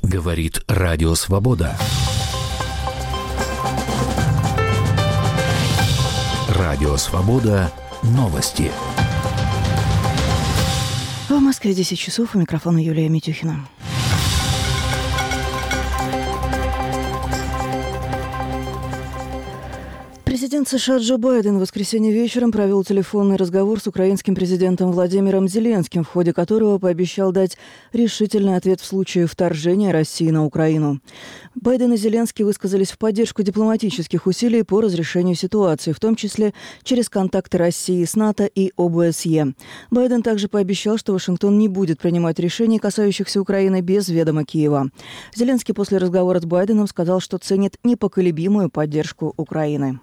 Говорит Радио Свобода. Радио Свобода. Новости. В Москве 10 часов. У микрофона Юлия Митюхина. Президент США Джо Байден в воскресенье вечером провел телефонный разговор с украинским президентом Владимиром Зеленским, в ходе которого пообещал дать решительный ответ в случае вторжения России на Украину. Байден и Зеленский высказались в поддержку дипломатических усилий по разрешению ситуации, в том числе через контакты России с НАТО и ОБСЕ. Байден также пообещал, что Вашингтон не будет принимать решений, касающихся Украины, без ведома Киева. Зеленский после разговора с Байденом сказал, что ценит непоколебимую поддержку Украины.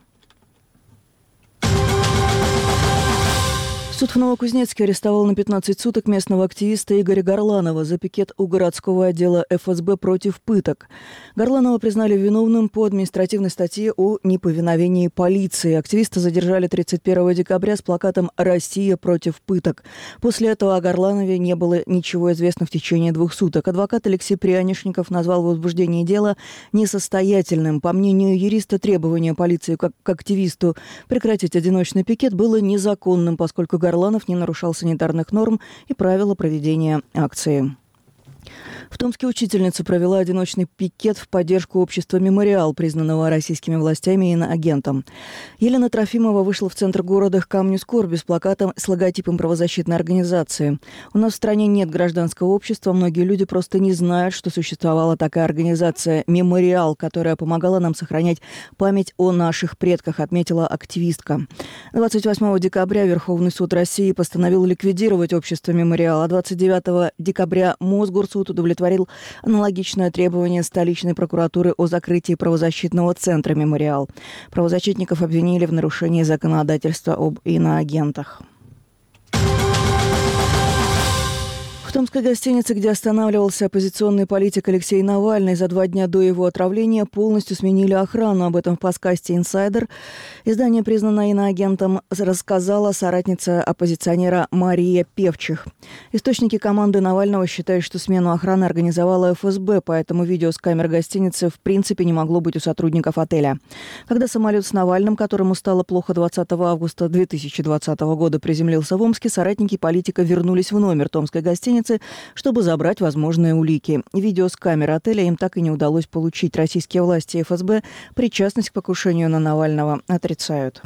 Суд в Новокузнецке арестовал на 15 суток местного активиста Игоря Горланова за пикет у городского отдела ФСБ против пыток. Горланова признали виновным по административной статье о неповиновении полиции. Активиста задержали 31 декабря с плакатом «Россия против пыток». После этого о Горланове не было ничего известно в течение 2 суток. Адвокат Алексей Прянишников назвал возбуждение дела несостоятельным. По мнению юриста, требование полиции к активисту прекратить одиночный пикет было незаконным, поскольку Горланов не нарушал санитарных норм и правила проведения акции. В Томске учительница провела одиночный пикет в поддержку общества «Мемориал», признанного российскими властями иноагентом. Елена Трофимова вышла в центр города к камню скорби с плакатом с логотипом правозащитной организации. «У нас в стране нет гражданского общества, многие люди просто не знают, что существовала такая организация «Мемориал», которая помогала нам сохранять память о наших предках», отметила активистка. 28 декабря Верховный суд России постановил ликвидировать общество «Мемориал», а 29 декабря Мосгорсуд удовлетворил аналогичное требование столичной прокуратуры о закрытии правозащитного центра «Мемориал». Правозащитников обвинили в нарушении законодательства об иноагентах. В томской гостинице, где останавливался оппозиционный политик Алексей Навальный, за 2 дня до его отравления полностью сменили охрану. Об этом в подкасте «Инсайдер». Издание, признанное иноагентом, рассказала соратница оппозиционера Мария Певчих. Источники команды Навального считают, что смену охраны организовала ФСБ, поэтому видео с камер гостиницы в принципе не могло быть у сотрудников отеля. Когда самолет с Навальным, которому стало плохо 20 августа 2020 года, приземлился в Омске, соратники политика вернулись в номер томской гостиницы, чтобы забрать возможные улики. Видео с камеры отеля им так и не удалось получить. Российские власти и ФСБ причастность к покушению на Навального отрицают.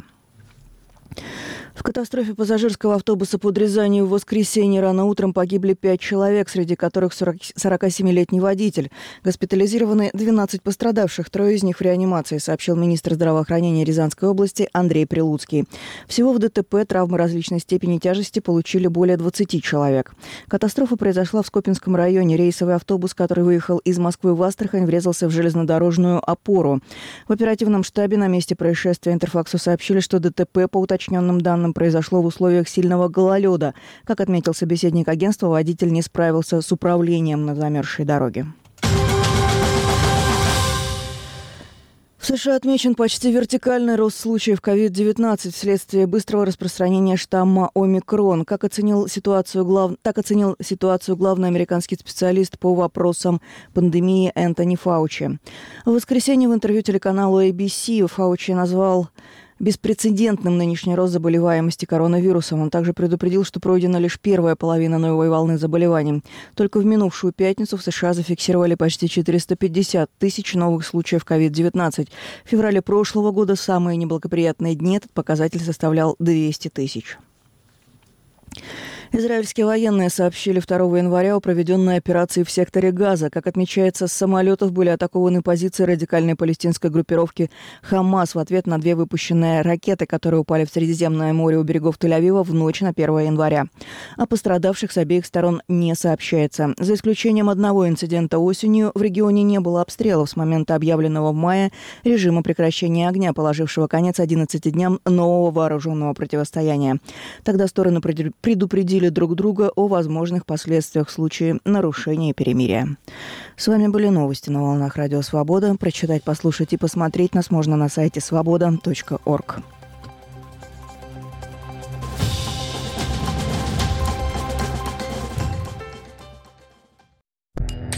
В катастрофе пассажирского автобуса под Рязанью в воскресенье рано утром погибли 5 человек, среди которых 47-летний водитель. Госпитализированы 12 пострадавших, 3 из них в реанимации, сообщил министр здравоохранения Рязанской области Андрей Прилуцкий. Всего в ДТП травмы различной степени тяжести получили более 20 человек. Катастрофа произошла в Скопинском районе. Рейсовый автобус, который выехал из Москвы в Астрахань, врезался в железнодорожную опору. В оперативном штабе на месте происшествия Интерфаксу сообщили, что ДТП, по уточненным данным, произошло в условиях сильного гололеда. Как отметил собеседник агентства, водитель не справился с управлением на замерзшей дороге. В США отмечен почти вертикальный рост случаев COVID-19 вследствие быстрого распространения штамма омикрон. Так оценил ситуацию главный американский специалист по вопросам пандемии Энтони Фаучи. В воскресенье в интервью телеканалу ABC Фаучи назвал беспрецедентным нынешний рост заболеваемости коронавирусом. Он также предупредил, что пройдена лишь первая половина новой волны заболеваний. Только в минувшую пятницу в США зафиксировали почти 450 тысяч новых случаев COVID-19. В феврале прошлого года, в самые неблагоприятные дни, этот показатель составлял 200 тысяч. Израильские военные сообщили 2 января о проведенной операции в секторе Газа. Как отмечается, с самолетов были атакованы позиции радикальной палестинской группировки «Хамас» в ответ на 2 выпущенные ракеты, которые упали в Средиземное море у берегов Тель-Авива в ночь на 1 января. О пострадавших с обеих сторон не сообщается. За исключением одного инцидента осенью, в регионе не было обстрелов с момента объявленного в мае режима прекращения огня, положившего конец 11 дням нового вооруженного противостояния. Тогда стороны предупредили друг друга о возможных последствиях в случае нарушения перемирия. С вами были новости на волнах Радио Свобода. Прочитать, послушать и посмотреть нас можно на сайте svoboda.org.